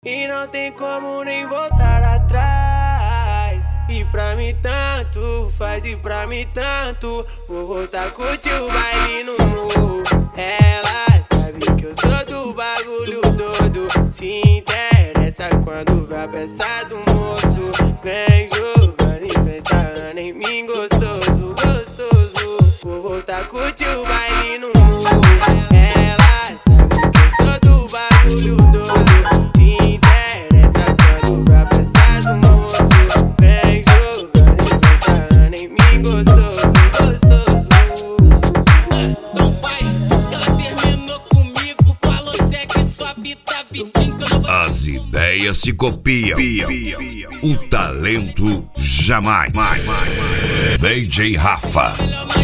E não tem como nem voltar atrás. E pra mim tanto faz, e pra mim tanto. Vou voltar a curtir o baile no morro. Ela sabe que eu sou do bagulho todo. Se interessa quando vê a peça do moço. Vem jogando e vem sarrando em mim gostoso, gostoso. Vou voltar a curtir o baile no morro. Ela sabe que eu sou do bagulho todo. As ideias se copiam, o talento jamais. DJ Rafa.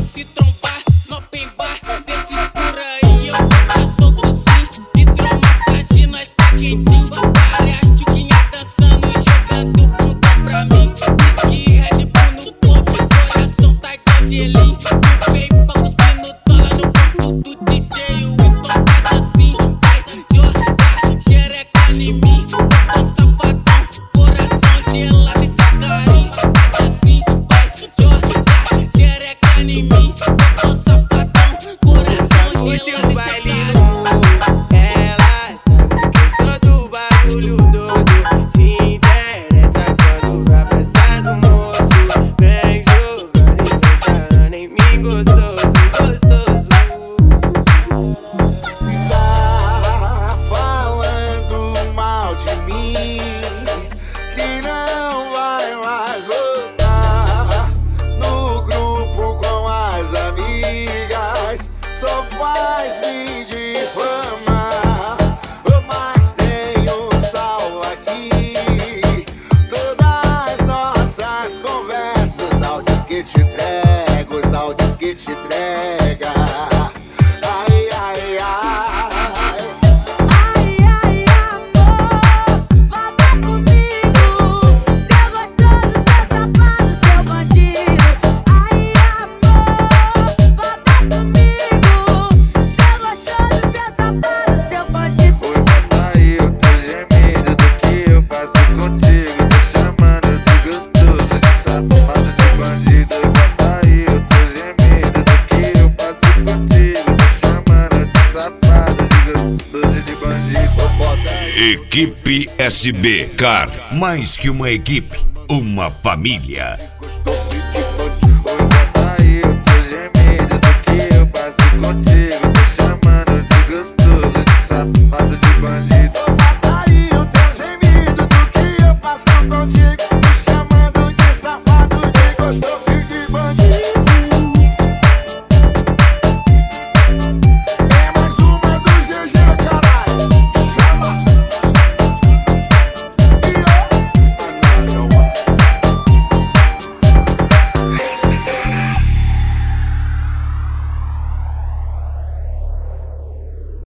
Só faz me difamar, mas tenho salvo aqui todas as nossas conversas, áudios que te entrego, os áudios que te entrega. Ai, ai, ai. Ai, ai, amor, volta comigo. Seu gostoso, seu safado, seu bandido. Ai, amor, volta comigo. Equipe SB, Car, mais que uma equipe, uma família.